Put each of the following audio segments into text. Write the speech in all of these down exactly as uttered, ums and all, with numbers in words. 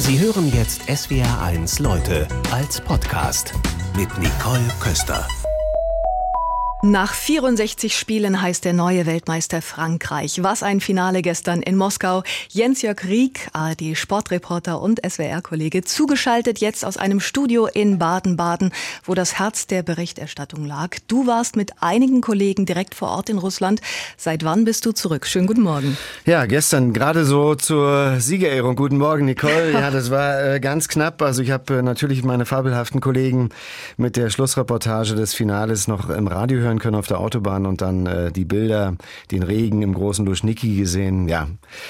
Sie hören jetzt S W R eins Leute als Podcast mit Nicole Köster. Nach vierundsechzig Spielen heißt der neue Weltmeister Frankreich. Was ein Finale gestern in Moskau. Jens-Jörg Rieck, A R D-Sportreporter und S W R-Kollege, zugeschaltet jetzt aus einem Studio in Baden-Baden, wo das Herz der Berichterstattung lag. Du warst mit einigen Kollegen direkt vor Ort in Russland. Seit wann bist du zurück? Schönen guten Morgen. Ja, gestern gerade so zur Siegerehrung. Guten Morgen, Nicole. Ja, das war äh, ganz knapp. Also ich habe äh, natürlich meine fabelhaften Kollegen mit der Schlussreportage des Finales noch im Radio hören können auf der Autobahn und dann äh, die Bilder, den Regen im großen Luschniki gesehen. Ja,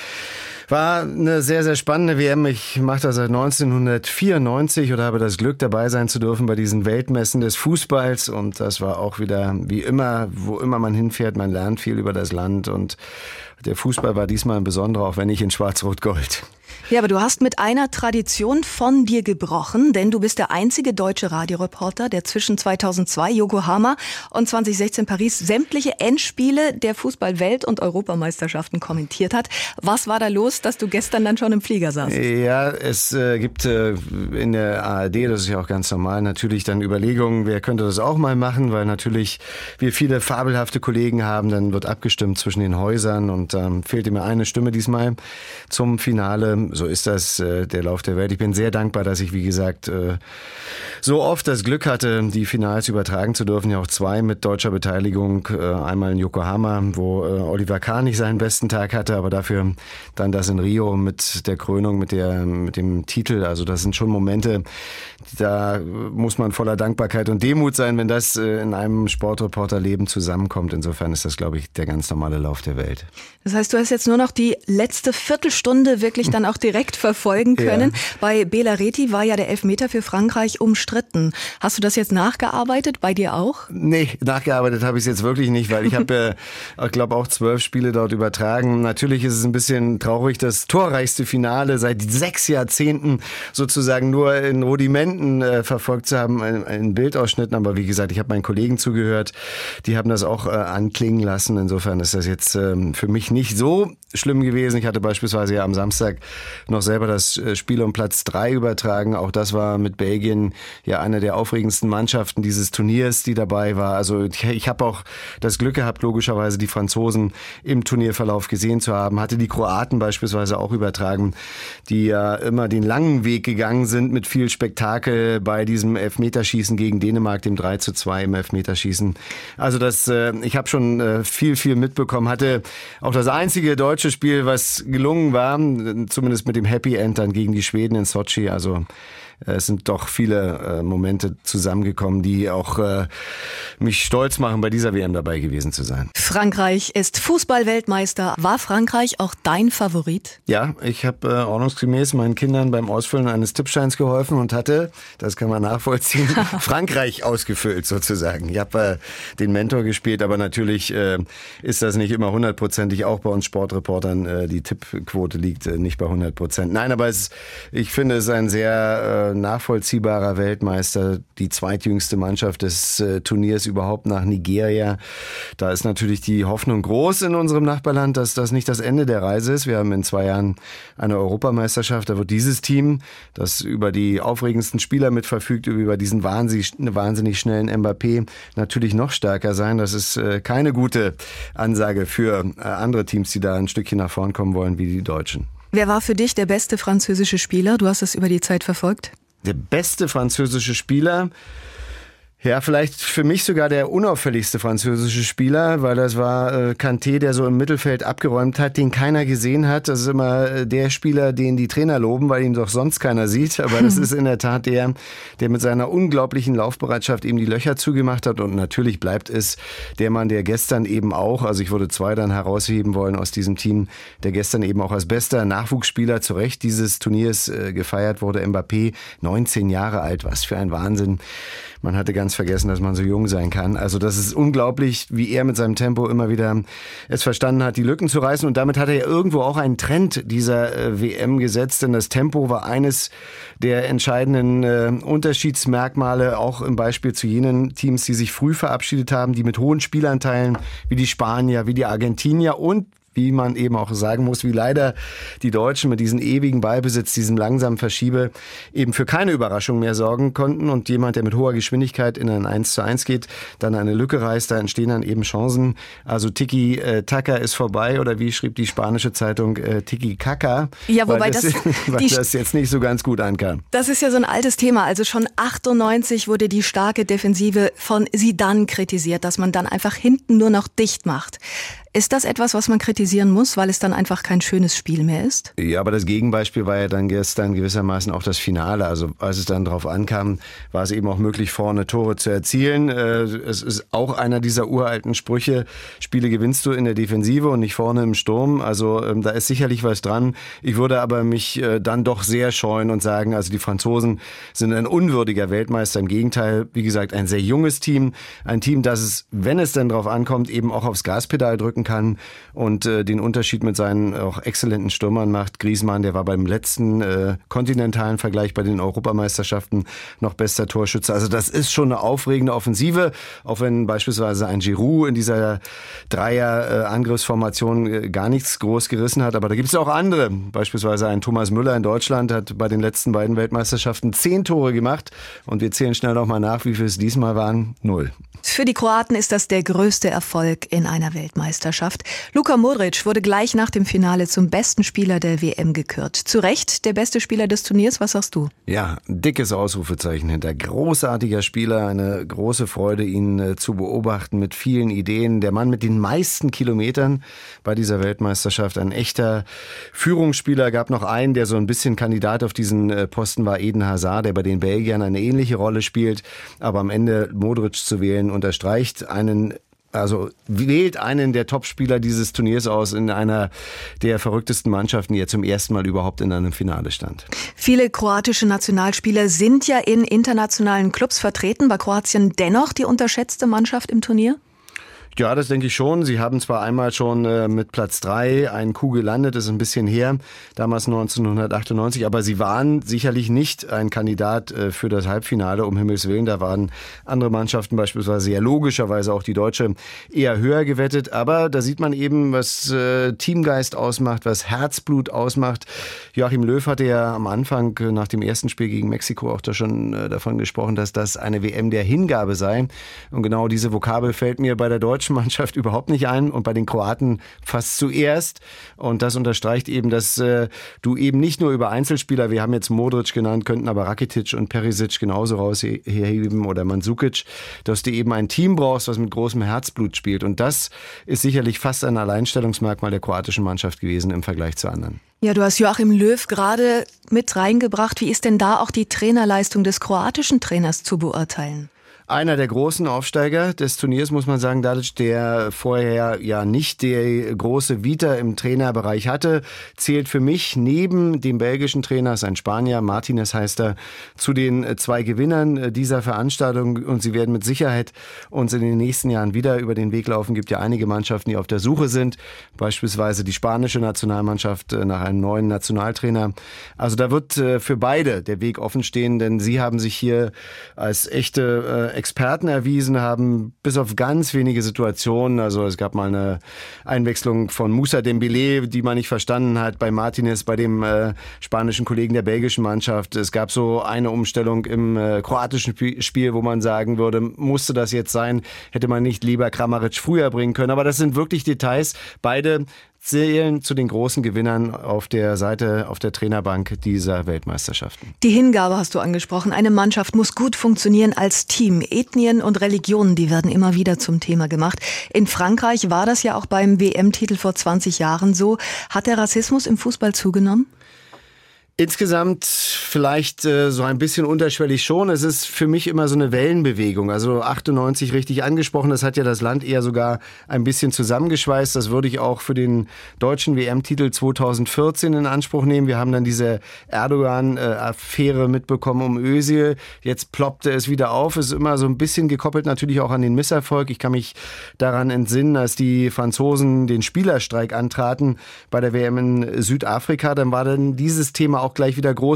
war eine sehr, sehr spannende W M. Ich mache das seit neunzehnhundertvierundneunzig oder habe das Glück, dabei sein zu dürfen bei diesen Weltmessen des Fußballs. Und das war auch wieder, wie immer, wo immer man hinfährt, man lernt viel über das Land. Und der Fußball war diesmal ein besonderer, auch wenn nicht in Schwarz-Rot-Gold. Ja, aber du hast mit einer Tradition von dir gebrochen, denn du bist der einzige deutsche Radioreporter, der zwischen zweitausendzwei Yokohama und zweitausendsechzehn Paris sämtliche Endspiele der Fußball-Welt- und Europameisterschaften kommentiert hat. Was war da los, dass du gestern dann schon im Flieger saßt? Ja, es äh, gibt äh, in der A R D, das ist ja auch ganz normal, natürlich dann Überlegungen, wer könnte das auch mal machen, weil natürlich wir viele fabelhafte Kollegen haben, dann wird abgestimmt zwischen den Häusern und ähm, fehlte mir eine Stimme diesmal zum Finale. So ist das, äh, der Lauf der Welt. Ich bin sehr dankbar, dass ich, wie gesagt, äh, so oft das Glück hatte, die Finals übertragen zu dürfen. Ja, auch zwei mit deutscher Beteiligung. Äh, einmal in Yokohama, wo äh, Oliver Kahn nicht seinen besten Tag hatte, aber dafür dann das in Rio mit der Krönung, mit der, mit dem Titel. Also das sind schon Momente, da muss man voller Dankbarkeit und Demut sein, wenn das äh, in einem Sportreporterleben zusammenkommt. Insofern ist das, glaube ich, der ganz normale Lauf der Welt. Das heißt, du hast jetzt nur noch die letzte Viertelstunde wirklich dann auch direkt verfolgen können. Ja. Bei Bela Reti war ja der Elfmeter für Frankreich umstritten. Hast du das jetzt nachgearbeitet, bei dir auch? Nee, nachgearbeitet habe ich es jetzt wirklich nicht, weil ich habe, äh, ich glaube, auch zwölf Spiele dort übertragen. Natürlich ist es ein bisschen traurig, das torreichste Finale seit sechs Jahrzehnten sozusagen nur in Rudimenten äh, verfolgt zu haben, in, in Bildausschnitten. Aber wie gesagt, ich habe meinen Kollegen zugehört, die haben das auch äh, anklingen lassen. Insofern ist das jetzt äh, für mich nicht so schlimm gewesen. Ich hatte beispielsweise ja am Samstag noch selber das Spiel um Platz drei übertragen. Auch das war mit Belgien ja eine der aufregendsten Mannschaften dieses Turniers, die dabei war. Also ich, ich habe auch das Glück gehabt, logischerweise die Franzosen im Turnierverlauf gesehen zu haben. Hatte die Kroaten beispielsweise auch übertragen, die ja immer den langen Weg gegangen sind mit viel Spektakel bei diesem Elfmeterschießen gegen Dänemark, dem drei zu zwei im Elfmeterschießen. Also das, äh, ich habe schon äh, viel, viel mitbekommen. Hatte auch das einzige deutsche Spiel, was gelungen war, zumindest mit dem Happy End dann gegen die Schweden in Sochi. Also es sind doch viele äh, Momente zusammengekommen, die auch äh, mich stolz machen, bei dieser W M dabei gewesen zu sein. Frankreich ist Fußball-Weltmeister. War Frankreich auch dein Favorit? Ja, ich habe äh, ordnungsgemäß meinen Kindern beim Ausfüllen eines Tippscheins geholfen und hatte, das kann man nachvollziehen, Frankreich ausgefüllt sozusagen. Ich habe äh, den Mentor gespielt, aber natürlich äh, ist das nicht immer hundertprozentig. Auch bei uns Sportreportern, äh, die Tippquote liegt äh, nicht bei hundert Prozent. Nein, aber es, ich finde, es ist ein sehr äh, nachvollziehbarer Weltmeister, die zweitjüngste Mannschaft des äh, Turniers überhaupt nach Nigeria. Da ist natürlich die Hoffnung groß in unserem Nachbarland, dass das nicht das Ende der Reise ist. Wir haben in zwei Jahren eine Europameisterschaft. Da wird dieses Team, das über die aufregendsten Spieler mitverfügt, über diesen wahnsinnig, wahnsinnig schnellen Mbappé, natürlich noch stärker sein. Das ist äh, keine gute Ansage für äh, andere Teams, die da ein Stückchen nach vorn kommen wollen, wie die Deutschen. Wer war für dich der beste französische Spieler? Du hast es über die Zeit verfolgt. Der beste französische Spieler? Ja, vielleicht für mich sogar der unauffälligste französische Spieler, weil das war äh, Kanté, der so im Mittelfeld abgeräumt hat, den keiner gesehen hat. Das ist immer äh, der Spieler, den die Trainer loben, weil ihn doch sonst keiner sieht. Aber das ist in der Tat der, der mit seiner unglaublichen Laufbereitschaft eben die Löcher zugemacht hat. Und natürlich bleibt es der Mann, der gestern eben auch, also ich würde zwei dann herausheben wollen aus diesem Team, der gestern eben auch als bester Nachwuchsspieler zu Recht dieses Turniers äh, gefeiert wurde. Mbappé, neunzehn Jahre alt, was für ein Wahnsinn. Man hatte ganz vergessen, dass man so jung sein kann. Also das ist unglaublich, wie er mit seinem Tempo immer wieder es verstanden hat, die Lücken zu reißen. Und damit hat er ja irgendwo auch einen Trend dieser äh, W M gesetzt. Denn das Tempo war eines der entscheidenden äh, Unterschiedsmerkmale, auch im Beispiel zu jenen Teams, die sich früh verabschiedet haben, die mit hohen Spielanteilen, wie die Spanier, wie die Argentinier und wie man eben auch sagen muss, wie leider die Deutschen mit diesem ewigen Ballbesitz, diesem langsamen Verschiebe eben für keine Überraschung mehr sorgen konnten und jemand, der mit hoher Geschwindigkeit in ein eins zu eins geht, dann eine Lücke reißt, da entstehen dann eben Chancen. Also Tiki äh, Taka ist vorbei oder wie schrieb die spanische Zeitung äh, Tiki Kaka, ja, wobei weil, das, das, weil das jetzt nicht so ganz gut ankam. Das ist ja so ein altes Thema. Also schon achtundneunzig wurde die starke Defensive von Zidane kritisiert, dass man dann einfach hinten nur noch dicht macht. Ist das etwas, was man kritisieren muss, weil es dann einfach kein schönes Spiel mehr ist? Ja, aber das Gegenbeispiel war ja dann gestern gewissermaßen auch das Finale. Also als es dann drauf ankam, war es eben auch möglich, vorne Tore zu erzielen. Es ist auch einer dieser uralten Sprüche, Spiele gewinnst du in der Defensive und nicht vorne im Sturm. Also da ist sicherlich was dran. Ich würde aber mich dann doch sehr scheuen und sagen, also die Franzosen sind ein unwürdiger Weltmeister. Im Gegenteil, wie gesagt, ein sehr junges Team. Ein Team, das es, wenn es denn drauf ankommt, eben auch aufs Gaspedal drücken kann und äh, den Unterschied mit seinen auch exzellenten Stürmern macht. Griezmann, der war beim letzten äh, kontinentalen Vergleich bei den Europameisterschaften noch bester Torschütze. Also das ist schon eine aufregende Offensive, auch wenn beispielsweise ein Giroud in dieser Dreier-Angriffsformation äh, gar nichts groß gerissen hat. Aber da gibt es auch andere. Beispielsweise ein Thomas Müller in Deutschland hat bei den letzten beiden Weltmeisterschaften zehn Tore gemacht. Und wir zählen schnell noch mal nach, wie viel es diesmal waren. Null. Für die Kroaten ist das der größte Erfolg in einer Weltmeisterschaft. Luka Modric wurde gleich nach dem Finale zum besten Spieler der W M gekürt. Zu Recht der beste Spieler des Turniers, was sagst du? Ja, dickes Ausrufezeichen hinter. Großartiger Spieler, eine große Freude, ihn äh, zu beobachten mit vielen Ideen. Der Mann mit den meisten Kilometern bei dieser Weltmeisterschaft, ein echter Führungsspieler. Gab noch einen, der so ein bisschen Kandidat auf diesen äh, Posten war, Eden Hazard, der bei den Belgiern eine ähnliche Rolle spielt. Aber am Ende Modric zu wählen, unterstreicht einen, also wählt einen der Topspieler dieses Turniers aus in einer der verrücktesten Mannschaften, die ja zum ersten Mal überhaupt in einem Finale stand. Viele kroatische Nationalspieler sind ja in internationalen Clubs vertreten. War Kroatien dennoch die unterschätzte Mannschaft im Turnier? Ja, das denke ich schon. Sie haben zwar einmal schon äh, mit Platz drei einen Coup gelandet, das ist ein bisschen her, damals neunzehnhundertachtundneunzig, aber sie waren sicherlich nicht ein Kandidat äh, für das Halbfinale, um Himmels Willen. Da waren andere Mannschaften, beispielsweise ja logischerweise auch die Deutsche, eher höher gewettet. Aber da sieht man eben, was äh, Teamgeist ausmacht, was Herzblut ausmacht. Joachim Löw hatte ja am Anfang äh, nach dem ersten Spiel gegen Mexiko auch da schon äh, davon gesprochen, dass das eine W M der Hingabe sei. Und genau diese Vokabel fällt mir bei der Deutschen Mannschaft überhaupt nicht ein und bei den Kroaten fast zuerst. Und das unterstreicht eben, dass äh, du eben nicht nur über Einzelspieler, wir haben jetzt Modric genannt, könnten aber Rakitic und Perisic genauso rausheben oder Mandzukic, dass du eben ein Team brauchst, was mit großem Herzblut spielt. Und das ist sicherlich fast ein Alleinstellungsmerkmal der kroatischen Mannschaft gewesen im Vergleich zu anderen. Ja, du hast Joachim Löw gerade mit reingebracht. Wie ist denn da auch die Trainerleistung des kroatischen Trainers zu beurteilen? Einer der großen Aufsteiger des Turniers, muss man sagen, Dalic, der vorher ja nicht die große Vita im Trainerbereich hatte, zählt für mich neben dem belgischen Trainer, ist ein Spanier, Martinez heißt er, zu den zwei Gewinnern dieser Veranstaltung. Und sie werden mit Sicherheit uns in den nächsten Jahren wieder über den Weg laufen. Es gibt ja einige Mannschaften, die auf der Suche sind, beispielsweise die spanische Nationalmannschaft nach einem neuen Nationaltrainer. Also da wird für beide der Weg offen stehen, denn sie haben sich hier als echte Experten erwiesen, haben bis auf ganz wenige Situationen, also es gab mal eine Einwechslung von Moussa Dembélé, die man nicht verstanden hat, bei Martinez, bei dem äh, spanischen Kollegen der belgischen Mannschaft. Es gab so eine Umstellung im äh, kroatischen Spiel, wo man sagen würde, musste das jetzt sein, hätte man nicht lieber Kramaric früher bringen können. Aber das sind wirklich Details. Beide zählen zu den großen Gewinnern auf der Seite, auf der Trainerbank dieser Weltmeisterschaften. Die Hingabe hast du angesprochen. Eine Mannschaft muss gut funktionieren als Team. Ethnien und Religionen, die werden immer wieder zum Thema gemacht. In Frankreich war das ja auch beim W M-Titel vor zwanzig Jahren so. Hat der Rassismus im Fußball zugenommen? Insgesamt vielleicht äh, so ein bisschen unterschwellig schon. Es ist für mich immer so eine Wellenbewegung. Also achtundneunzig richtig angesprochen, das hat ja das Land eher sogar ein bisschen zusammengeschweißt. Das würde ich auch für den deutschen W M-Titel zweitausendvierzehn in Anspruch nehmen. Wir haben dann diese Erdogan-Affäre mitbekommen um Özil. Jetzt ploppte es wieder auf. Es ist immer so ein bisschen gekoppelt natürlich auch an den Misserfolg. Ich kann mich daran entsinnen, als die Franzosen den Spielerstreik antraten bei der W M in Südafrika. Dann war dann dieses Thema auch gleich wieder groß geworden.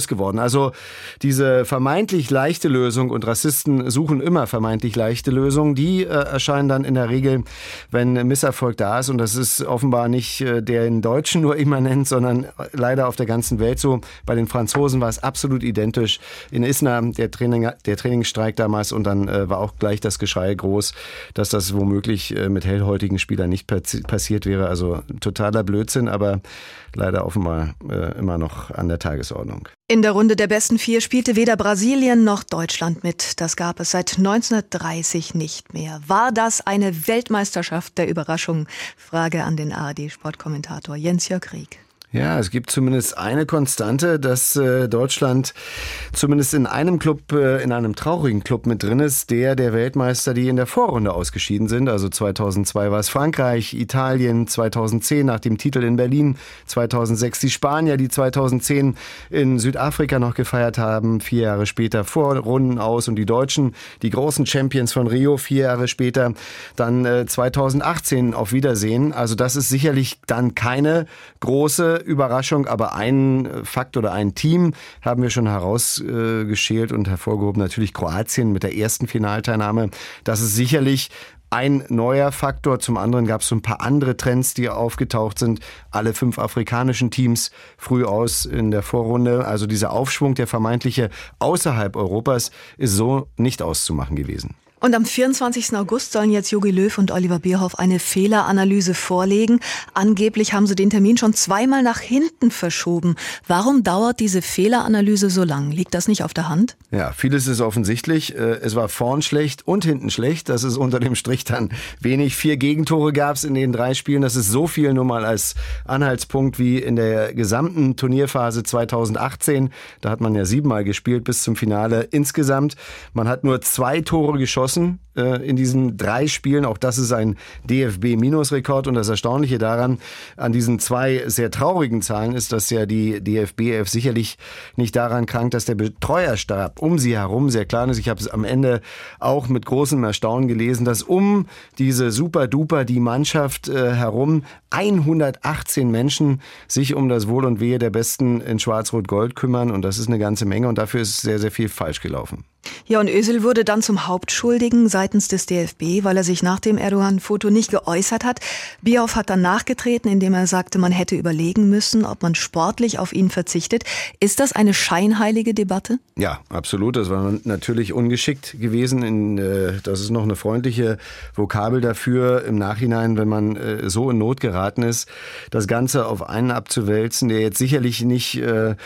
Also diese vermeintlich leichte Lösung, und Rassisten suchen immer vermeintlich leichte Lösungen, die äh, erscheinen dann in der Regel, wenn Misserfolg da ist. Und das ist offenbar nicht äh, der in Deutschen nur immanent, sondern leider auf der ganzen Welt so. Bei den Franzosen war es absolut identisch. In Isna, der, Training, der Trainingsstreik damals, und dann äh, war auch gleich das Geschrei groß, dass das womöglich äh, mit hellhäutigen Spielern nicht passiert wäre. Also totaler Blödsinn, aber leider offenbar äh, immer noch an der Tagesordnung. In der Runde der besten vier spielte weder Brasilien noch Deutschland mit. Das gab es seit neunzehnhundertdreißig nicht mehr. War das eine Weltmeisterschaft der Überraschung? Frage an den A R D-Sportkommentator Jens-Jörg Rieck. Ja, es gibt zumindest eine Konstante, dass äh, Deutschland zumindest in einem Club, äh, in einem traurigen Club mit drin ist, der der Weltmeister, die in der Vorrunde ausgeschieden sind. Also zweitausendzwei war es Frankreich, Italien, zweitausendzehn nach dem Titel in Berlin, zweitausendsechs die Spanier, die zweitausendzehn in Südafrika noch gefeiert haben, vier Jahre später Vorrunden aus, und die Deutschen, die großen Champions von Rio, vier Jahre später, dann äh, zweitausendachtzehn auf Wiedersehen. Also das ist sicherlich dann keine große Überraschung, aber ein Fakt oder ein Team haben wir schon herausgeschält und hervorgehoben. Natürlich Kroatien mit der ersten Finalteilnahme. Das ist sicherlich ein neuer Faktor. Zum anderen gab es so ein paar andere Trends, die aufgetaucht sind. Alle fünf afrikanischen Teams früh aus in der Vorrunde. Also dieser Aufschwung, der vermeintliche außerhalb Europas, ist so nicht auszumachen gewesen. Und am vierundzwanzigsten August sollen jetzt Jogi Löw und Oliver Bierhoff eine Fehleranalyse vorlegen. Angeblich haben sie den Termin schon zweimal nach hinten verschoben. Warum dauert diese Fehleranalyse so lang? Liegt das nicht auf der Hand? Ja, vieles ist offensichtlich. Es war vorn schlecht und hinten schlecht. Das ist unter dem Strich dann wenig. Vier Gegentore gab es in den drei Spielen. Das ist so viel nur mal als Anhaltspunkt wie in der gesamten Turnierphase zweitausendachtzehn. Da hat man ja siebenmal gespielt bis zum Finale insgesamt. Man hat nur zwei Tore geschossen in diesen drei Spielen. Auch das ist ein D F B-Minusrekord. Und das Erstaunliche daran, an diesen zwei sehr traurigen Zahlen, ist, dass ja die D F B elf sicherlich nicht daran krankt, dass der Betreuerstab um sie herum sehr klein ist. Ich habe es am Ende auch mit großem Erstaunen gelesen, dass um diese Super-Duper, die Mannschaft äh, herum, hundertachtzehn Menschen sich um das Wohl und Wehe der Besten in Schwarz-Rot-Gold kümmern. Und das ist eine ganze Menge. Und dafür ist sehr, sehr viel falsch gelaufen. Ja, und Özil wurde dann zum Hauptschuldigen seitens des D F B, weil er sich nach dem Erdogan-Foto nicht geäußert hat. Bierhoff hat dann nachgetreten, indem er sagte, man hätte überlegen müssen, ob man sportlich auf ihn verzichtet. Ist das eine scheinheilige Debatte? Ja, absolut. Das war natürlich ungeschickt gewesen. In, äh, das ist noch eine freundliche Vokabel dafür im Nachhinein, wenn man äh, so in Not geraten ist, das Ganze auf einen abzuwälzen, der jetzt sicherlich nicht Äh,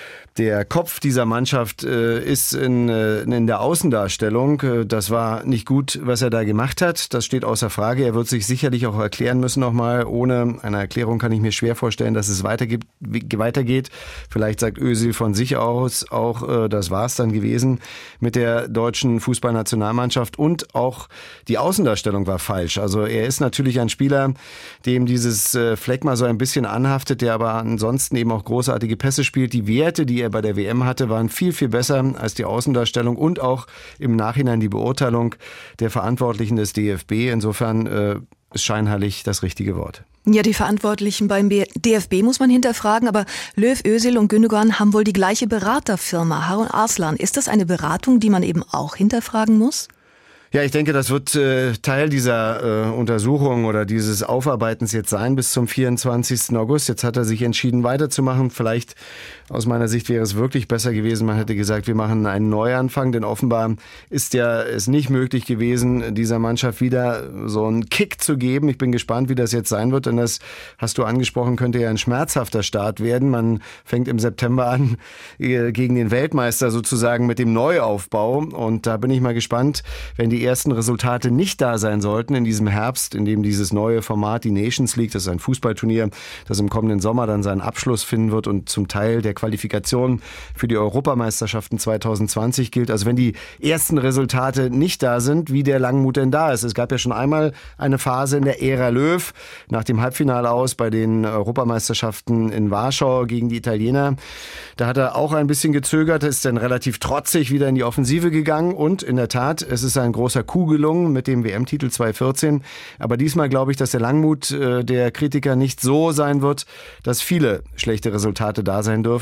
Der Kopf dieser Mannschaft äh, ist in, äh, in der Außendarstellung. Äh, das war nicht gut, was er da gemacht hat. Das steht außer Frage. Er wird sich sicherlich auch erklären müssen nochmal. Ohne eine Erklärung kann ich mir schwer vorstellen, dass es weitergeht. weitergeht. Vielleicht sagt Özil von sich aus auch, äh, das war's dann gewesen mit der deutschen Fußballnationalmannschaft. Und auch die Außendarstellung war falsch. Also er ist natürlich ein Spieler, dem dieses äh, Phlegma so ein bisschen anhaftet, der aber ansonsten eben auch großartige Pässe spielt. Die Werte, die er bei der W M hatte, waren viel, viel besser als die Außendarstellung und auch im Nachhinein die Beurteilung der Verantwortlichen des D F B. Insofern äh, ist scheinheilig das richtige Wort. Ja, die Verantwortlichen beim D F B muss man hinterfragen, aber Löw, Özil und Gündogan haben wohl die gleiche Beraterfirma, Harun Arslan. Ist das eine Beratung, die man eben auch hinterfragen muss? Ja, ich denke, das wird äh, Teil dieser äh, Untersuchung oder dieses Aufarbeitens jetzt sein bis zum vierundzwanzigsten August. Jetzt hat er sich entschieden, weiterzumachen. Vielleicht aus meiner Sicht wäre es wirklich besser gewesen. Man hätte gesagt, wir machen einen Neuanfang, denn offenbar ist ja es nicht möglich gewesen, dieser Mannschaft wieder so einen Kick zu geben. Ich bin gespannt, wie das jetzt sein wird, denn das, hast du angesprochen, könnte ja ein schmerzhafter Start werden. Man fängt im September an äh, gegen den Weltmeister sozusagen mit dem Neuaufbau, und da bin ich mal gespannt, wenn die ersten Resultate nicht da sein sollten in diesem Herbst, in dem dieses neue Format, die Nations League, das ist ein Fußballturnier, das im kommenden Sommer dann seinen Abschluss finden wird und zum Teil der Qualifikation für die Europameisterschaften zweitausendzwanzig gilt. Also wenn die ersten Resultate nicht da sind, wie der Langmut denn da ist. Es gab ja schon einmal eine Phase in der Ära Löw, nach dem Halbfinale aus bei den Europameisterschaften in Warschau gegen die Italiener. Da hat er auch ein bisschen gezögert, ist dann relativ trotzig wieder in die Offensive gegangen, und in der Tat, es ist ein großer Coup gelungen mit dem W M-Titel zweitausendvierzehn. Aber diesmal glaube ich, dass der Langmut äh, der Kritiker nicht so sein wird, dass viele schlechte Resultate da sein dürfen.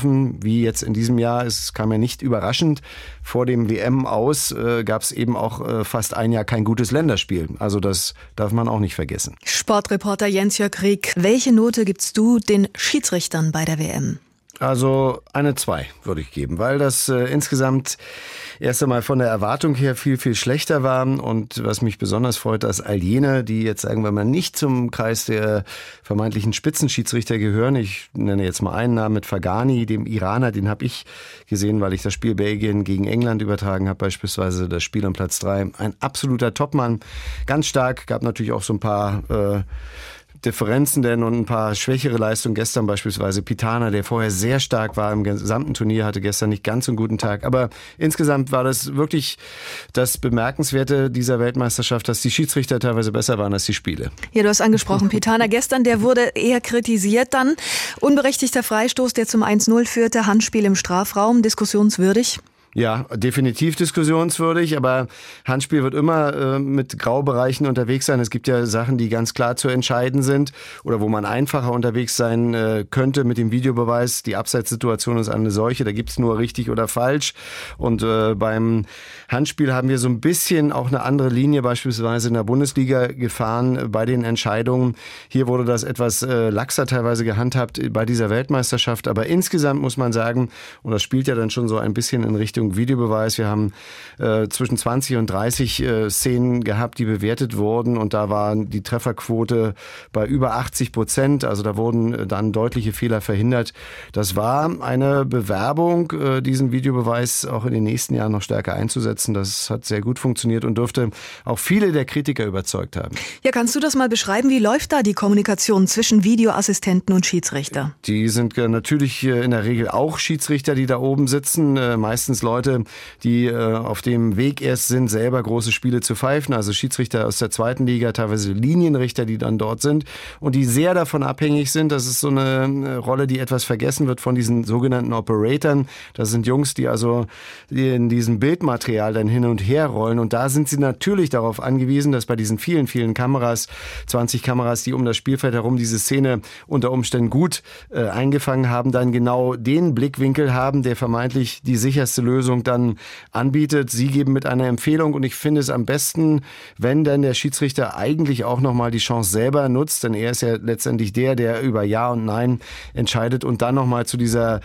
dürfen, wie jetzt in diesem Jahr. Es kam ja nicht überraschend. Vor dem W M aus äh, gab es eben auch äh, fast ein Jahr kein gutes Länderspiel. Also das darf man auch nicht vergessen. Sportreporter Jens-Jörg Rieck, welche Note gibst du den Schiedsrichtern bei der W M? Also eine zwei würde ich geben, weil das äh, insgesamt erst einmal von der Erwartung her viel, viel schlechter war. Und was mich besonders freut, dass all jene, die jetzt sagen wir mal nicht zum Kreis der vermeintlichen Spitzenschiedsrichter gehören, ich nenne jetzt mal einen Namen mit Faghani, dem Iraner, den habe ich gesehen, weil ich das Spiel Belgien gegen England übertragen habe, beispielsweise das Spiel um Platz drei. Ein absoluter Topmann, ganz stark, gab natürlich auch so ein paar äh, Differenzen denn und ein paar schwächere Leistungen. Gestern beispielsweise Pitana, der vorher sehr stark war im gesamten Turnier, hatte gestern nicht ganz so einen guten Tag. Aber insgesamt war das wirklich das Bemerkenswerte dieser Weltmeisterschaft, dass die Schiedsrichter teilweise besser waren als die Spiele. Ja, du hast angesprochen, Pitana gestern, der wurde eher kritisiert dann. Unberechtigter Freistoß, der zum eins null führte, Handspiel im Strafraum, diskussionswürdig. Ja, definitiv diskussionswürdig, aber Handspiel wird immer äh, mit Graubereichen unterwegs sein. Es gibt ja Sachen, die ganz klar zu entscheiden sind oder wo man einfacher unterwegs sein äh, könnte mit dem Videobeweis. Die Abseitssituation ist eine solche, da gibt's nur richtig oder falsch. Und äh, beim Handspiel haben wir so ein bisschen auch eine andere Linie beispielsweise in der Bundesliga gefahren bei den Entscheidungen. Hier wurde das etwas äh, laxer teilweise gehandhabt bei dieser Weltmeisterschaft, aber insgesamt muss man sagen, und das spielt ja dann schon so ein bisschen in Richtung Videobeweis. Wir haben äh, zwischen zwanzig und dreißig äh, Szenen gehabt, die bewertet wurden und da war die Trefferquote bei über achtzig Prozent. Also da wurden äh, dann deutliche Fehler verhindert. Das war eine Bewerbung, äh, diesen Videobeweis auch in den nächsten Jahren noch stärker einzusetzen. Das hat sehr gut funktioniert und dürfte auch viele der Kritiker überzeugt haben. Ja, kannst du das mal beschreiben? Wie läuft da die Kommunikation zwischen Videoassistenten und Schiedsrichter? Die sind äh, natürlich äh, in der Regel auch Schiedsrichter, die da oben sitzen. Äh, meistens Leute, die äh, auf dem Weg erst sind, selber große Spiele zu pfeifen, also Schiedsrichter aus der zweiten Liga, teilweise Linienrichter, die dann dort sind und die sehr davon abhängig sind. Das ist so eine, eine Rolle, die etwas vergessen wird von diesen sogenannten Operatoren. Das sind Jungs, die also in diesem Bildmaterial dann hin und her rollen und da sind sie natürlich darauf angewiesen, dass bei diesen vielen, vielen Kameras, zwanzig Kameras, die um das Spielfeld herum diese Szene unter Umständen gut äh, eingefangen haben, dann genau den Blickwinkel haben, der vermeintlich die sicherste Lösung dann anbietet. Sie geben mit einer Empfehlung und ich finde es am besten, wenn dann der Schiedsrichter eigentlich auch nochmal die Chance selber nutzt, denn er ist ja letztendlich der, der über Ja und Nein entscheidet und dann nochmal zu dieser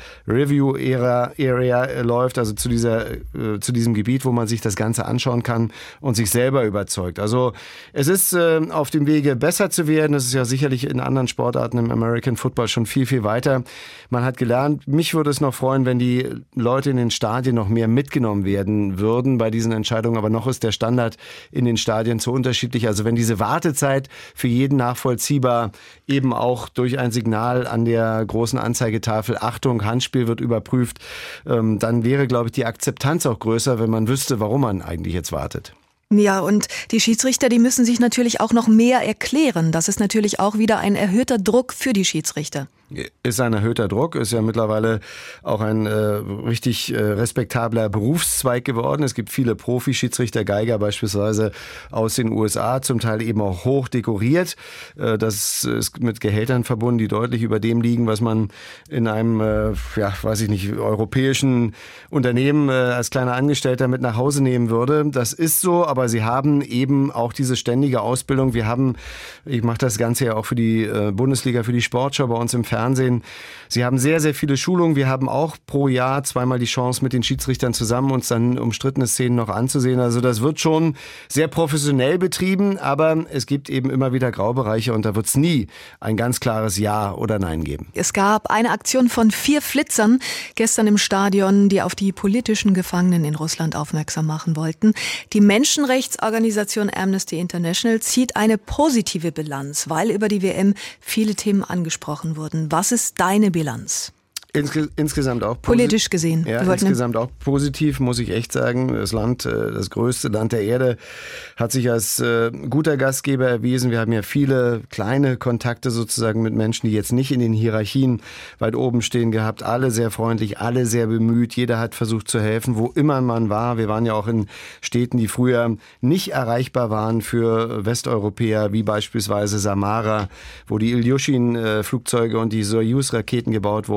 Review-Area läuft, also zu dieser, äh, zu diesem Gebiet, wo man sich das Ganze anschauen kann und sich selber überzeugt. Also es ist äh, auf dem Wege besser zu werden. Es ist ja sicherlich in anderen Sportarten im American Football schon viel, viel weiter. Man hat gelernt, mich würde es noch freuen, wenn die Leute in den Stadien noch mehr mitgenommen werden würden bei diesen Entscheidungen. Aber noch ist der Standard in den Stadien zu unterschiedlich. Also wenn diese Wartezeit für jeden nachvollziehbar eben auch durch ein Signal an der großen Anzeigetafel, Achtung, Handspiel wird überprüft, ähm, dann wäre, glaube ich, die Akzeptanz auch größer, wenn man wüsste, warum man eigentlich jetzt wartet. Ja, und die Schiedsrichter, die müssen sich natürlich auch noch mehr erklären. Das ist natürlich auch wieder ein erhöhter Druck für die Schiedsrichter. Ist ein erhöhter Druck, ist ja mittlerweile auch ein äh, richtig äh, respektabler Berufszweig geworden. Es gibt viele Profi-Schiedsrichter, Geiger beispielsweise aus den U S A, zum Teil eben auch hoch dekoriert. Äh, das ist mit Gehältern verbunden, die deutlich über dem liegen, was man in einem, äh, ja, weiß ich nicht, europäischen Unternehmen äh, als kleiner Angestellter mit nach Hause nehmen würde. Das ist so, aber sie haben eben auch diese ständige Ausbildung. Wir haben, ich mache das Ganze ja auch für die äh, Bundesliga, für die Sportschau bei uns im Fernsehen. Sie haben sehr, sehr viele Schulungen. Wir haben auch pro Jahr zweimal die Chance, mit den Schiedsrichtern zusammen uns dann umstrittene Szenen noch anzusehen. Also das wird schon sehr professionell betrieben, aber es gibt eben immer wieder Graubereiche und da wird es nie ein ganz klares Ja oder Nein geben. Es gab eine Aktion von vier Flitzern gestern im Stadion, die auf die politischen Gefangenen in Russland aufmerksam machen wollten. Die Menschenrechtsorganisation Amnesty International zieht eine positive Bilanz, weil über die W M viele Themen angesprochen wurden. Was ist deine Bilanz? Insge- insgesamt auch politisch gesehen. Ja, insgesamt auch positiv, muss ich echt sagen. Das Land, das größte Land der Erde, hat sich als äh, guter Gastgeber erwiesen. Wir haben ja viele kleine Kontakte sozusagen mit Menschen, die jetzt nicht in den Hierarchien weit oben stehen gehabt. Alle sehr freundlich, alle sehr bemüht. Jeder hat versucht zu helfen, wo immer man war. Wir waren ja auch in Städten, die früher nicht erreichbar waren für Westeuropäer, wie beispielsweise Samara, wo die Ilyushin-Flugzeuge und die Soyuz-Raketen gebaut wurden, oder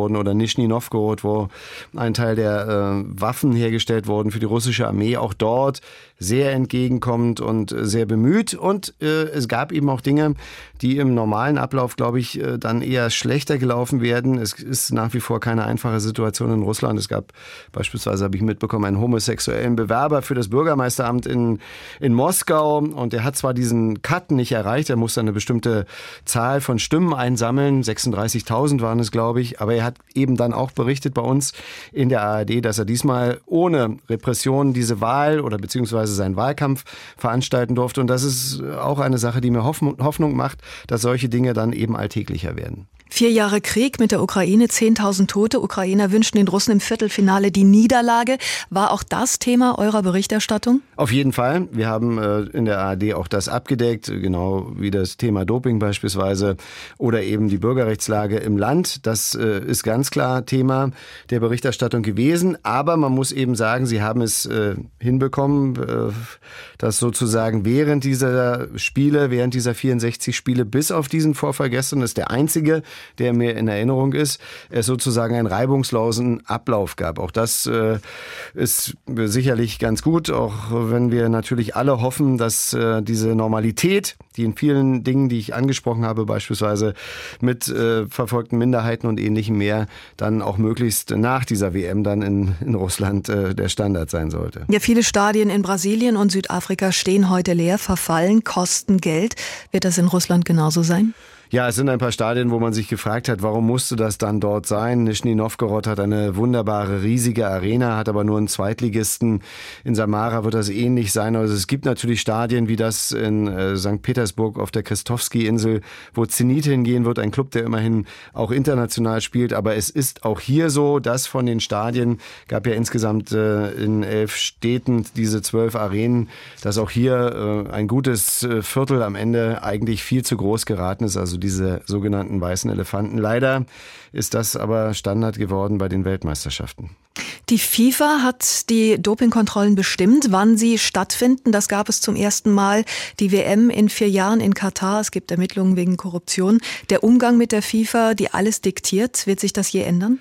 Nischni Novgorod, wo ein Teil der äh, Waffen hergestellt wurden für die russische Armee, auch dort sehr entgegenkommend und sehr bemüht. Und äh, es gab eben auch Dinge, die im normalen Ablauf, glaube ich, äh, dann eher schlechter gelaufen werden. Es ist nach wie vor keine einfache Situation in Russland. Es gab beispielsweise, habe ich mitbekommen, einen homosexuellen Bewerber für das Bürgermeisteramt in, in Moskau. Und der hat zwar diesen Cut nicht erreicht, er musste eine bestimmte Zahl von Stimmen einsammeln, sechsunddreißigtausend waren es, glaube ich. Aber er hat eben dann auch berichtet bei uns in der A R D, dass er diesmal ohne Repression diese Wahl oder beziehungsweise seinen Wahlkampf veranstalten durfte. Und das ist auch eine Sache, die mir Hoffnung macht, dass solche Dinge dann eben alltäglicher werden. Vier Jahre Krieg mit der Ukraine, zehntausend Tote. Ukrainer wünschten den Russen im Viertelfinale die Niederlage. War auch das Thema eurer Berichterstattung? Auf jeden Fall. Wir haben äh, in der A R D auch das abgedeckt, genau wie das Thema Doping beispielsweise oder eben die Bürgerrechtslage im Land. Das äh, ist ganz klar Thema der Berichterstattung gewesen. Aber man muss eben sagen, sie haben es äh, hinbekommen, äh, dass sozusagen während dieser Spiele, während dieser vierundsechzig Spiele bis auf diesen Vorfall gestern, das ist der einzige, der mir in Erinnerung ist, es sozusagen einen reibungslosen Ablauf gab. Auch das äh, ist sicherlich ganz gut, auch wenn wir natürlich alle hoffen, dass äh, diese Normalität, die in vielen Dingen, die ich angesprochen habe, beispielsweise mit äh, verfolgten Minderheiten und Ähnlichem mehr, dann auch möglichst nach dieser W M dann in, in Russland äh, der Standard sein sollte. Ja, viele Stadien in Brasilien und Südafrika stehen heute leer, verfallen, kosten Geld. Wird das in Russland genauso sein? Ja, es sind ein paar Stadien, wo man sich gefragt hat, warum musste das dann dort sein? Nischni Novgorod hat eine wunderbare, riesige Arena, hat aber nur einen Zweitligisten. In Samara wird das ähnlich sein. Also es gibt natürlich Stadien wie das in äh, Sankt Petersburg auf der Krestowski-Insel, wo Zenit hingehen wird, ein Club, der immerhin auch international spielt. Aber es ist auch hier so, dass von den Stadien, gab ja insgesamt äh, in elf Städten diese zwölf Arenen, dass auch hier äh, ein gutes äh, Viertel am Ende eigentlich viel zu groß geraten ist. Also diese sogenannten weißen Elefanten. Leider ist das aber Standard geworden bei den Weltmeisterschaften. Die FIFA hat die Dopingkontrollen bestimmt, wann sie stattfinden. Das gab es zum ersten Mal. Die W M in vier Jahren in Katar. Es gibt Ermittlungen wegen Korruption. Der Umgang mit der FIFA, die alles diktiert, wird sich das je ändern?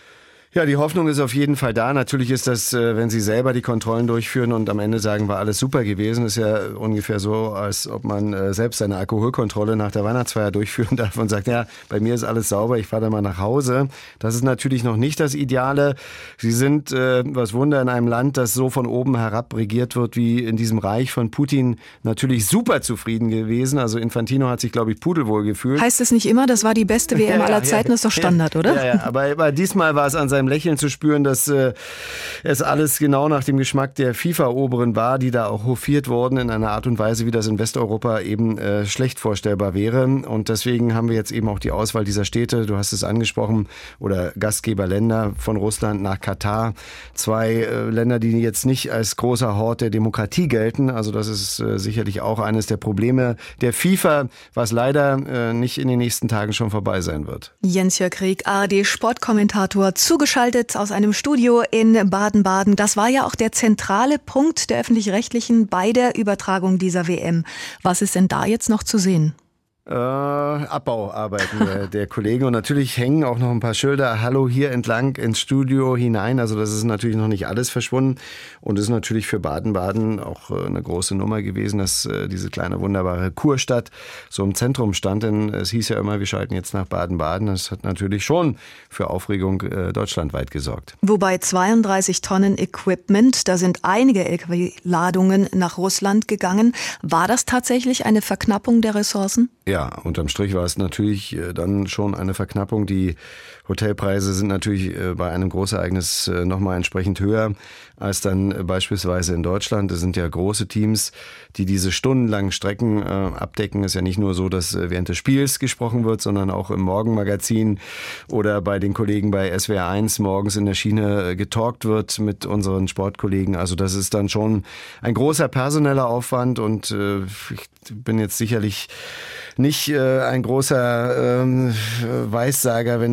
Ja, die Hoffnung ist auf jeden Fall da. Natürlich ist das, wenn Sie selber die Kontrollen durchführen und am Ende sagen, war alles super gewesen, ist ja ungefähr so, als ob man selbst eine Alkoholkontrolle nach der Weihnachtsfeier durchführen darf und sagt, ja, bei mir ist alles sauber, ich fahre dann mal nach Hause. Das ist natürlich noch nicht das Ideale. Sie sind, äh, was Wunder, in einem Land, das so von oben herab regiert wird, wie in diesem Reich von Putin, natürlich super zufrieden gewesen. Also Infantino hat sich, glaube ich, pudelwohl gefühlt. Heißt es nicht immer, das war die beste W M aller Zeiten, das ist doch Standard, oder? Ja, ja, aber, aber diesmal war es an seinem Lächeln zu spüren, dass äh, es alles genau nach dem Geschmack der FIFA-Oberen war, die da auch hofiert wurden in einer Art und Weise, wie das in Westeuropa eben äh, schlecht vorstellbar wäre. Und deswegen haben wir jetzt eben auch die Auswahl dieser Städte, du hast es angesprochen, oder Gastgeberländer von Russland nach Katar. Zwei äh, Länder, die jetzt nicht als großer Hort der Demokratie gelten. Also das ist äh, sicherlich auch eines der Probleme der FIFA, was leider äh, nicht in den nächsten Tagen schon vorbei sein wird. Jens-Jörg Rieck, A R D-Sportkommentator, zugeschaltet aus einem Studio in Baden-Baden. Das war ja auch der zentrale Punkt der Öffentlich-Rechtlichen bei der Übertragung dieser W M. Was ist denn da jetzt noch zu sehen? Äh, Abbauarbeiten der, der Kollegen und natürlich hängen auch noch ein paar Schilder Hallo hier entlang ins Studio hinein, also das ist natürlich noch nicht alles verschwunden und ist natürlich für Baden-Baden auch eine große Nummer gewesen, dass äh, diese kleine wunderbare Kurstadt so im Zentrum stand, denn es hieß ja immer, wir schalten jetzt nach Baden-Baden, das hat natürlich schon für Aufregung äh, deutschlandweit gesorgt. Wobei zweiunddreißig Tonnen Equipment, da sind einige L K W-Ladungen nach Russland gegangen. War das tatsächlich eine Verknappung der Ressourcen? Ja, unterm Strich war es natürlich dann schon eine Verknappung. Die Hotelpreise sind natürlich bei einem Großereignis nochmal entsprechend höher als dann beispielsweise in Deutschland. Es sind ja große Teams, die diese stundenlangen Strecken abdecken. Es ist ja nicht nur so, dass während des Spiels gesprochen wird, sondern auch im Morgenmagazin oder bei den Kollegen bei S W R eins morgens in der Schiene getalkt wird mit unseren Sportkollegen. Also das ist dann schon ein großer personeller Aufwand und ich bin jetzt sicherlich nicht äh, ein großer ähm, Weissager, wenn ich äh,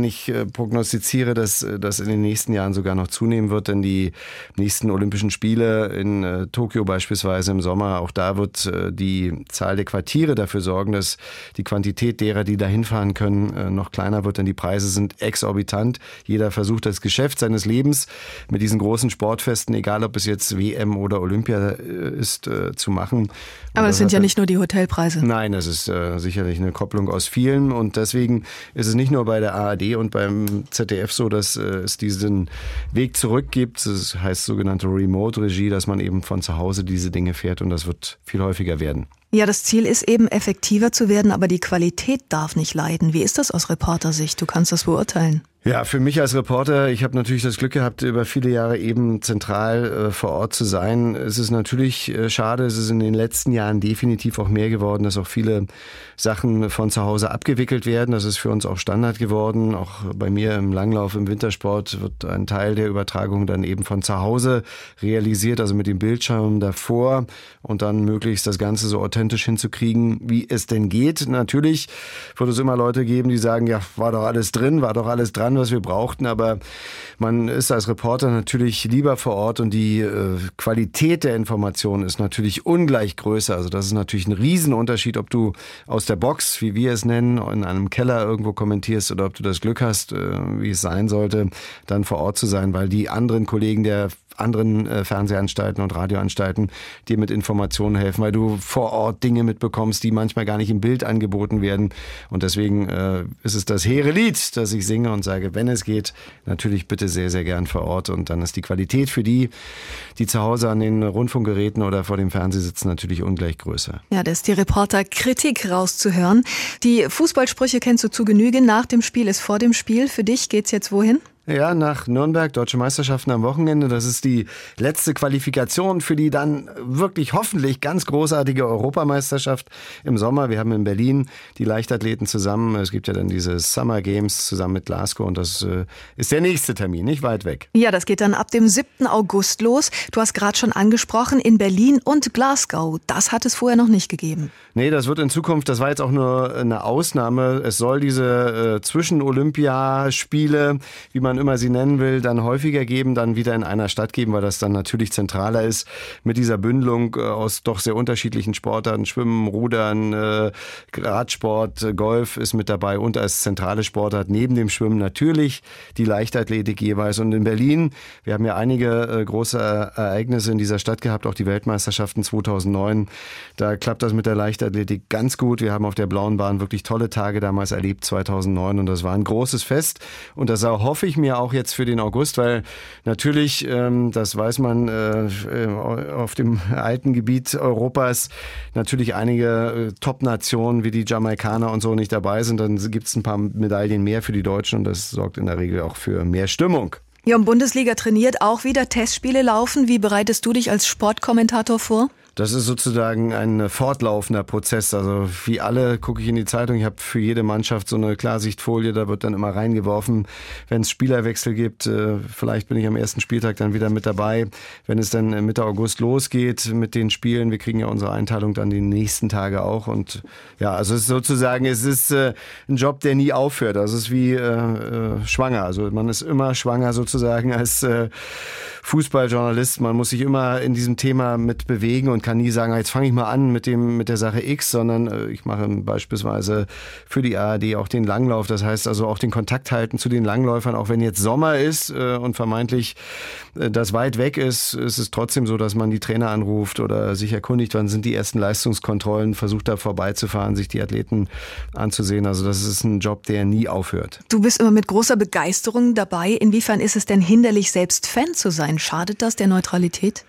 äh, prognostiziere, dass das in den nächsten Jahren sogar noch zunehmen wird, denn die nächsten Olympischen Spiele in äh, Tokio beispielsweise im Sommer, auch da wird äh, die Zahl der Quartiere dafür sorgen, dass die Quantität derer, die da hinfahren können, äh, noch kleiner wird, denn die Preise sind exorbitant. Jeder versucht das Geschäft seines Lebens mit diesen großen Sportfesten, egal ob es jetzt W M oder Olympia äh, ist, äh, zu machen. Aber es sind ja nicht nur die Hotelpreise. Nein, das ist äh, sicherlich eine Kopplung aus vielen und deswegen ist es nicht nur bei der A R D und beim Z D F so, dass äh, es diesen Weg zurück gibt. Das heißt sogenannte Remote-Regie, dass man eben von zu Hause diese Dinge fährt und das wird viel häufiger werden. Ja, das Ziel ist eben, effektiver zu werden, aber die Qualität darf nicht leiden. Wie ist das aus Reportersicht? Du kannst das beurteilen. Ja, für mich als Reporter, ich habe natürlich das Glück gehabt, über viele Jahre eben zentral äh, vor Ort zu sein. Es ist natürlich äh, schade, es ist in den letzten Jahren definitiv auch mehr geworden, dass auch viele Sachen von zu Hause abgewickelt werden. Das ist für uns auch Standard geworden. Auch bei mir im Langlauf, im Wintersport wird ein Teil der Übertragung dann eben von zu Hause realisiert, also mit dem Bildschirm davor und dann möglichst das Ganze so authentisch hinzukriegen, wie es denn geht. Natürlich wird es immer Leute geben, die sagen, ja, war doch alles drin, war doch alles dran, was wir brauchten, aber man ist als Reporter natürlich lieber vor Ort und die äh, Qualität der Information ist natürlich ungleich größer. Also das ist natürlich ein Riesenunterschied, ob du aus der Box, wie wir es nennen, in einem Keller irgendwo kommentierst oder ob du das Glück hast, äh, wie es sein sollte, dann vor Ort zu sein, weil die anderen Kollegen der anderen äh, Fernsehanstalten und Radioanstalten dir mit Informationen helfen, weil du vor Ort Dinge mitbekommst, die manchmal gar nicht im Bild angeboten werden. Und deswegen äh, ist es das hehre Lied, das ich singe und sage, wenn es geht, natürlich bitte sehr, sehr gern vor Ort. Und dann ist die Qualität für die, die zu Hause an den Rundfunkgeräten oder vor dem Fernseher sitzen, natürlich ungleich größer. Ja, da ist die Reporterkritik rauszuhören. Die Fußballsprüche kennst du zu Genüge. Nach dem Spiel ist vor dem Spiel. Für dich geht's jetzt wohin? Ja, nach Nürnberg, Deutsche Meisterschaften am Wochenende. Das ist die letzte Qualifikation für die dann wirklich hoffentlich ganz großartige Europameisterschaft im Sommer. Wir haben in Berlin die Leichtathleten zusammen. Es gibt ja dann diese Summer Games zusammen mit Glasgow und das äh, ist der nächste Termin, nicht weit weg. Ja, das geht dann ab dem siebten August los. Du hast gerade schon angesprochen, in Berlin und Glasgow. Das hat es vorher noch nicht gegeben. Nee, das wird in Zukunft, das war jetzt auch nur eine Ausnahme. Es soll diese äh, Zwischen-Olympiaspiele, wie man immer sie nennen will, dann häufiger geben, dann wieder in einer Stadt geben, weil das dann natürlich zentraler ist mit dieser Bündelung aus doch sehr unterschiedlichen Sportarten. Schwimmen, Rudern, äh, Radsport, Golf ist mit dabei und als zentrale Sportart neben dem Schwimmen natürlich die Leichtathletik jeweils. Und in Berlin, wir haben ja einige äh, große Ereignisse in dieser Stadt gehabt, auch die Weltmeisterschaften zweitausendneun. Da klappt das mit der Leichtathletik ganz gut. Wir haben auf der Blauen Bahn wirklich tolle Tage damals erlebt, zweitausendneun, und das war ein großes Fest. Und das hoffe ich mir auch jetzt für den August, weil natürlich, ähm, das weiß man, äh, auf dem alten Gebiet Europas natürlich einige äh, Top-Nationen wie die Jamaikaner und so nicht dabei sind. Dann gibt es ein paar Medaillen mehr für die Deutschen und das sorgt in der Regel auch für mehr Stimmung. Ja, und Bundesliga trainiert auch wieder, Testspiele laufen. Wie bereitest du dich als Sportkommentator vor? Das ist sozusagen ein fortlaufender Prozess. Also wie alle gucke ich in die Zeitung. Ich habe für jede Mannschaft so eine Klarsichtfolie, da wird dann immer reingeworfen, wenn es Spielerwechsel gibt. Vielleicht bin ich am ersten Spieltag dann wieder mit dabei, wenn es dann Mitte August losgeht mit den Spielen. Wir kriegen ja unsere Einteilung dann die nächsten Tage auch. Und ja, also es ist sozusagen, es ist ein Job, der nie aufhört. Also es ist wie äh, schwanger. Also man ist immer schwanger sozusagen als äh, Fußballjournalist. Man muss sich immer in diesem Thema mit bewegen und kann nie sagen, jetzt fange ich mal an mit dem mit der Sache X, sondern äh, ich mache beispielsweise für die A R D auch den Langlauf. Das heißt also auch den Kontakt halten zu den Langläufern, auch wenn jetzt Sommer ist äh, und vermeintlich äh, das weit weg ist, ist es trotzdem so, dass man die Trainer anruft oder sich erkundigt, wann sind die ersten Leistungskontrollen, versucht da vorbeizufahren, sich die Athleten anzusehen. Also das ist ein Job, der nie aufhört. Du bist immer mit großer Begeisterung dabei. Inwiefern ist es denn hinderlich, selbst Fan zu sein? Schadet das der Neutralität?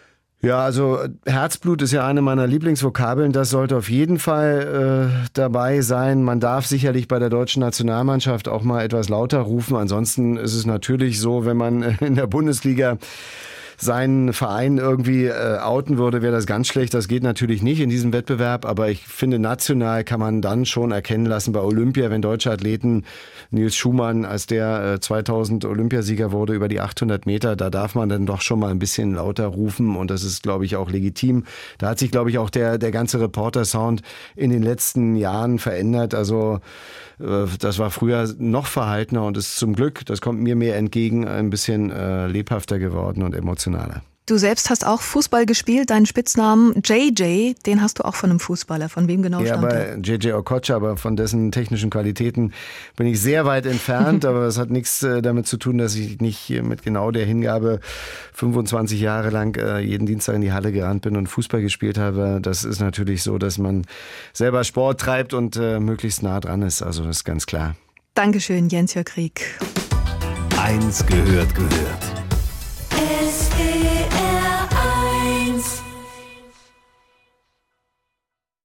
Ja, also Herzblut ist ja eine meiner Lieblingsvokabeln. Das sollte auf jeden Fall äh, dabei sein. Man darf sicherlich bei der deutschen Nationalmannschaft auch mal etwas lauter rufen. Ansonsten ist es natürlich so, wenn man in der Bundesliga seinen Verein irgendwie äh, outen würde, wäre das ganz schlecht. Das geht natürlich nicht in diesem Wettbewerb, aber ich finde, national kann man dann schon erkennen lassen bei Olympia, wenn deutsche Athleten, Nils Schumann, als der äh, zweitausend Olympiasieger wurde über die achthundert Meter, da darf man dann doch schon mal ein bisschen lauter rufen und das ist, glaube ich, auch legitim. Da hat sich, glaube ich, auch der, der ganze Reporter-Sound in den letzten Jahren verändert. Also äh, das war früher noch verhaltener und ist zum Glück, das kommt mir mehr entgegen, ein bisschen äh, lebhafter geworden und emotionaler. Du selbst hast auch Fußball gespielt, deinen Spitznamen J J, den hast du auch von einem Fußballer. Von wem genau ja, stammt der? Ja, bei J J Okocha, aber von dessen technischen Qualitäten bin ich sehr weit entfernt. Aber das hat nichts damit zu tun, dass ich nicht mit genau der Hingabe fünfundzwanzig Jahre lang jeden Dienstag in die Halle gerannt bin und Fußball gespielt habe. Das ist natürlich so, dass man selber Sport treibt und äh, möglichst nah dran ist. Also das ist ganz klar. Dankeschön, Jens-Jörg Rieck. Eins gehört gehört. S W R